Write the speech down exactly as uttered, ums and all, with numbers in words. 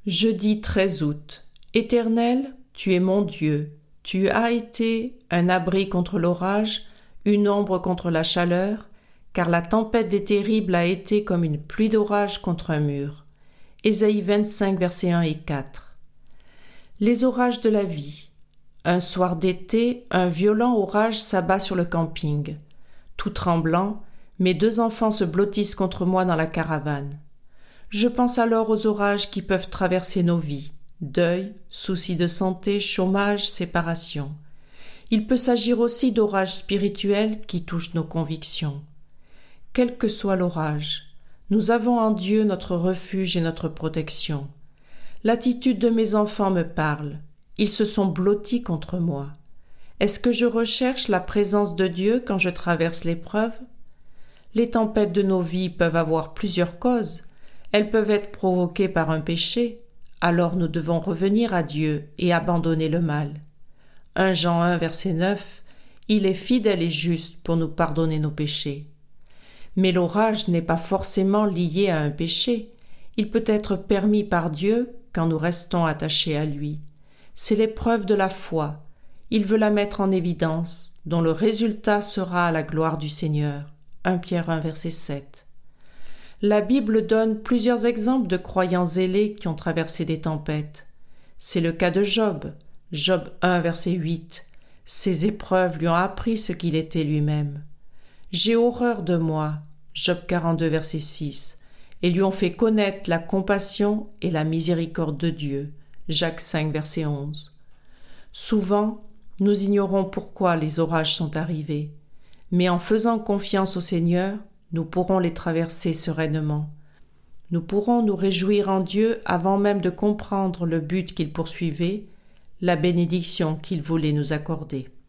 Jeudi treize août. Éternel, tu es mon Dieu. Tu as été un abri contre l'orage, une ombre contre la chaleur, car la tempête des terribles a été comme une pluie d'orage contre un mur. Ésaïe vingt-cinq, versets un et quatre. Les orages de la vie. Un soir d'été, un violent orage s'abat sur le camping. Tout tremblant, mes deux enfants se blottissent contre moi dans la caravane. Je pense alors aux orages qui peuvent traverser nos vies. Deuil, soucis de santé, chômage, séparation. Il peut s'agir aussi d'orages spirituels qui touchent nos convictions. Quel que soit l'orage, nous avons en Dieu notre refuge et notre protection. L'attitude de mes enfants me parle. Ils se sont blottis contre moi. Est-ce que je recherche la présence de Dieu quand je traverse l'épreuve? Les tempêtes de nos vies peuvent avoir plusieurs causes. Elles peuvent être provoquées par un péché. Alors nous devons revenir à Dieu et abandonner le mal. premier Jean un, verset neuf, « Il est fidèle et juste pour nous pardonner nos péchés. » Mais l'orage n'est pas forcément lié à un péché. Il peut être permis par Dieu quand nous restons attachés à lui. C'est l'épreuve de la foi. Il veut la mettre en évidence, dont le résultat sera à la gloire du Seigneur. premier Pierre un, verset sept. La Bible donne plusieurs exemples de croyants zélés qui ont traversé des tempêtes. C'est le cas de Job. Job un, verset huit. Ces épreuves lui ont appris ce qu'il était lui-même. J'ai horreur de moi. Job quarante-deux, verset six. Et lui ont fait connaître la compassion et la miséricorde de Dieu. Jacques cinq, verset onze. Souvent, nous ignorons pourquoi les orages sont arrivés, mais en faisant confiance au Seigneur, nous pourrons les traverser sereinement. Nous pourrons nous réjouir en Dieu avant même de comprendre le but qu'il poursuivait, la bénédiction qu'il voulait nous accorder.